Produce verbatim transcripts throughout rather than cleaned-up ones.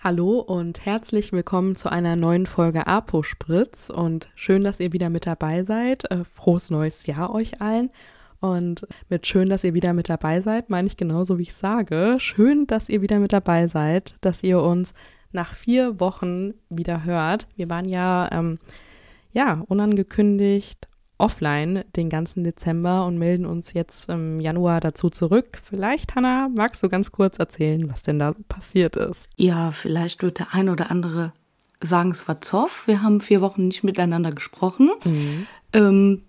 Hallo und herzlich willkommen zu einer neuen Folge Apospritz und schön, dass ihr wieder mit dabei seid. Äh, frohes neues Jahr euch allen. Und mit schön, dass ihr wieder mit dabei seid, meine ich genauso, wie ich sage. Schön, dass ihr wieder mit dabei seid, dass ihr uns nach vier Wochen wieder hört. Wir waren ja, ähm, ja, unangekündigt offline den ganzen Dezember und melden uns jetzt im Januar dazu zurück. Vielleicht, Hannah, magst du ganz kurz erzählen, was denn da passiert ist? Ja, vielleicht wird der ein oder andere sagen, es war Zoff. Wir haben vier Wochen nicht miteinander gesprochen. Mhm. Ähm,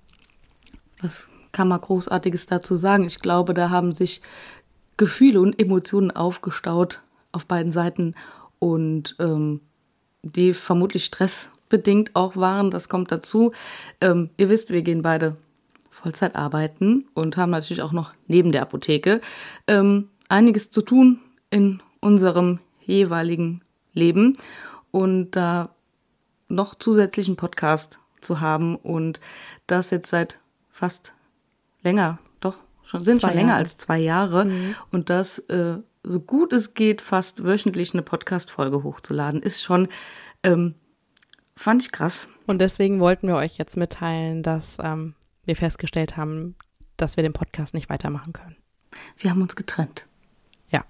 was kann man Großartiges dazu sagen? Ich glaube, da haben sich Gefühle und Emotionen aufgestaut auf beiden Seiten und ähm, die vermutlich stressbedingt auch waren. Das kommt dazu. Ähm, ihr wisst, wir gehen beide Vollzeit arbeiten und haben natürlich auch noch neben der Apotheke ähm, einiges zu tun in unserem jeweiligen Leben und da noch zusätzlichen Podcast zu haben und das jetzt seit fast länger, doch schon sind zwei schon länger Jahre. als zwei Jahre mhm. und das äh, so gut es geht fast wöchentlich eine Podcast-Folge hochzuladen, ist schon, ähm, fand ich krass. Und deswegen wollten wir euch jetzt mitteilen, dass ähm, wir festgestellt haben, dass wir den Podcast nicht weitermachen können. Wir haben uns getrennt. Ja.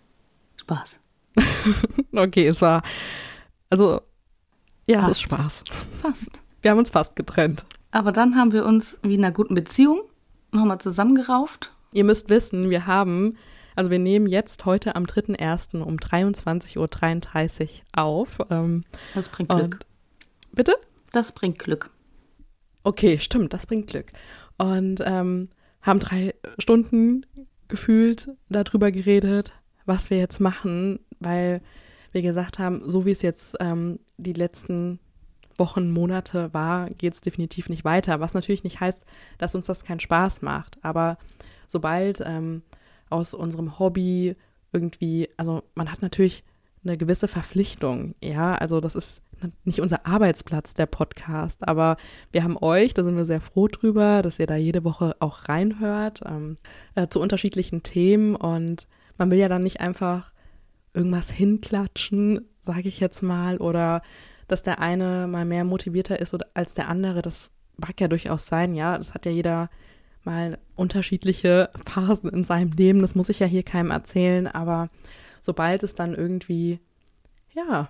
Spaß. Okay, es war, also, ja, fast. es ist Spaß. Fast. Wir haben uns fast getrennt. Aber dann haben wir uns wie in einer guten Beziehung nochmal zusammengerauft. Ihr müsst wissen, wir haben, also wir nehmen jetzt heute am dritten ersten um dreiundzwanzig Uhr dreiunddreißig auf. Ähm, das bringt Glück. Bitte? Das bringt Glück. Okay, stimmt, das bringt Glück. Und ähm, haben drei Stunden gefühlt darüber geredet, was wir jetzt machen, weil wir gesagt haben, so wie es jetzt ähm, die letzten Wochen, Monate war, geht es definitiv nicht weiter. Was natürlich nicht heißt, dass uns das keinen Spaß macht. Aber sobald ähm, aus unserem Hobby irgendwie, also man hat natürlich eine gewisse Verpflichtung, ja, also das ist nicht unser Arbeitsplatz, der Podcast, aber wir haben euch, da sind wir sehr froh drüber, dass ihr da jede Woche auch reinhört, ähm, äh, zu unterschiedlichen Themen und man will ja dann nicht einfach irgendwas hinklatschen, sage ich jetzt mal, oder dass der eine mal mehr motivierter ist als der andere, das mag ja durchaus sein, ja, das hat ja jeder mal unterschiedliche Phasen in seinem Leben, das muss ich ja hier keinem erzählen, aber sobald es dann irgendwie, ja,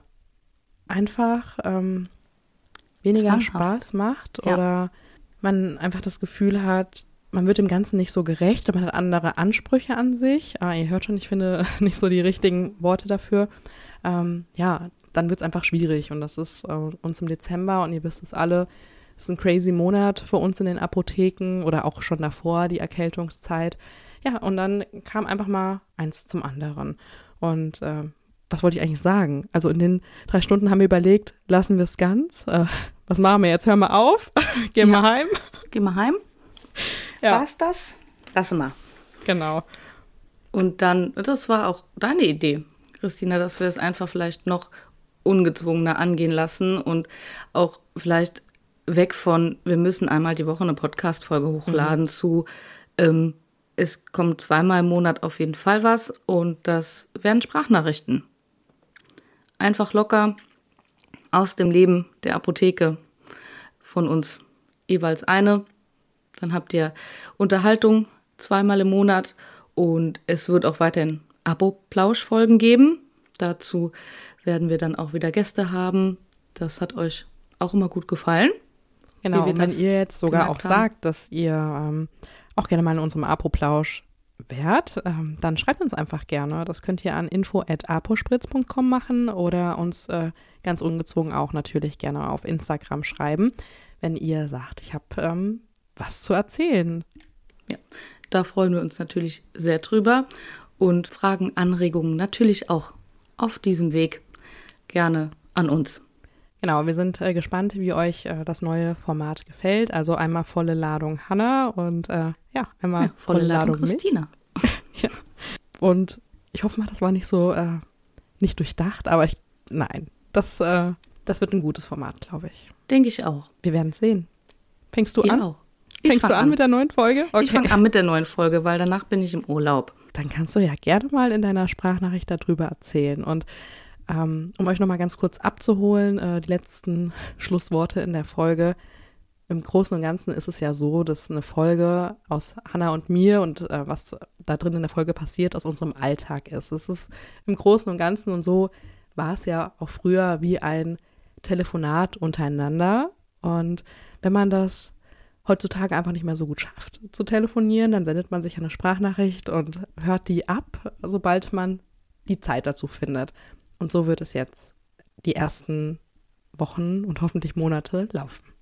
einfach ähm, weniger Zwanghaft. Spaß macht ja. oder man einfach das Gefühl hat, man wird dem Ganzen nicht so gerecht und man hat andere Ansprüche an sich. Ah, ihr hört schon, ich finde nicht so die richtigen Worte dafür. Ähm, ja, dann wird es einfach schwierig und das ist äh, uns im Dezember und ihr wisst es alle, es ist ein crazy Monat für uns in den Apotheken oder auch schon davor, die Erkältungszeit. Ja, und dann kam einfach mal eins zum anderen und äh, was wollte ich eigentlich sagen? Also in den drei Stunden haben wir überlegt, lassen wir es ganz? Äh, was machen wir jetzt? Hören wir auf? Gehen wir ja. heim? Gehen wir heim? Ja. War's das? Lassen wir. Genau. Und dann, das war auch deine Idee, Christina, dass wir es einfach vielleicht noch ungezwungener angehen lassen und auch vielleicht weg von, wir müssen einmal die Woche eine Podcast-Folge hochladen mhm. zu, ähm, es kommt zweimal im Monat auf jeden Fall was und das werden Sprachnachrichten. Einfach locker aus dem Leben der Apotheke von uns jeweils eine. Dann habt ihr Unterhaltung zweimal im Monat und es wird auch weiterhin Abo-Plausch-Folgen geben. Dazu werden wir dann auch wieder Gäste haben. Das hat euch auch immer gut gefallen. Genau, und wenn ihr jetzt sogar auch haben. sagt, dass ihr ähm, auch gerne mal in unserem Apoplausch wärt, ähm, dann schreibt uns einfach gerne. Das könnt ihr an info at apospritz punkt com machen oder uns äh, ganz ungezwungen auch natürlich gerne auf Instagram schreiben, wenn ihr sagt, ich habe ähm, was zu erzählen. Ja, da freuen wir uns natürlich sehr drüber und Fragen, Anregungen natürlich auch auf diesem Weg gerne an uns. Genau, wir sind äh, gespannt, wie euch äh, das neue Format gefällt. Also einmal volle Ladung Hannah und äh, ja, einmal ja, volle, volle Ladung, Ladung Christina. Ja. Und ich hoffe mal, das war nicht so, äh, nicht durchdacht, aber ich, nein, das, äh, das wird ein gutes Format, glaube ich. Denke ich auch. Wir werden es sehen. Fängst du Ihr an? Auch. Fängst du an, an mit der neuen Folge? Okay. Ich fange an mit der neuen Folge, weil danach bin ich im Urlaub. Dann kannst du ja gerne mal in deiner Sprachnachricht darüber erzählen. Und Ähm, um euch nochmal ganz kurz abzuholen, äh, die letzten Schlussworte in der Folge. Im Großen und Ganzen ist es ja so, dass eine Folge aus Hannah und mir und äh, was da drin in der Folge passiert, aus unserem Alltag ist. Es ist im Großen und Ganzen, und so war es ja auch früher, wie ein Telefonat untereinander. Und wenn man das heutzutage einfach nicht mehr so gut schafft zu telefonieren, dann sendet man sich eine Sprachnachricht und hört die ab, sobald man die Zeit dazu findet. Und so wird es jetzt die ersten Wochen und hoffentlich Monate laufen.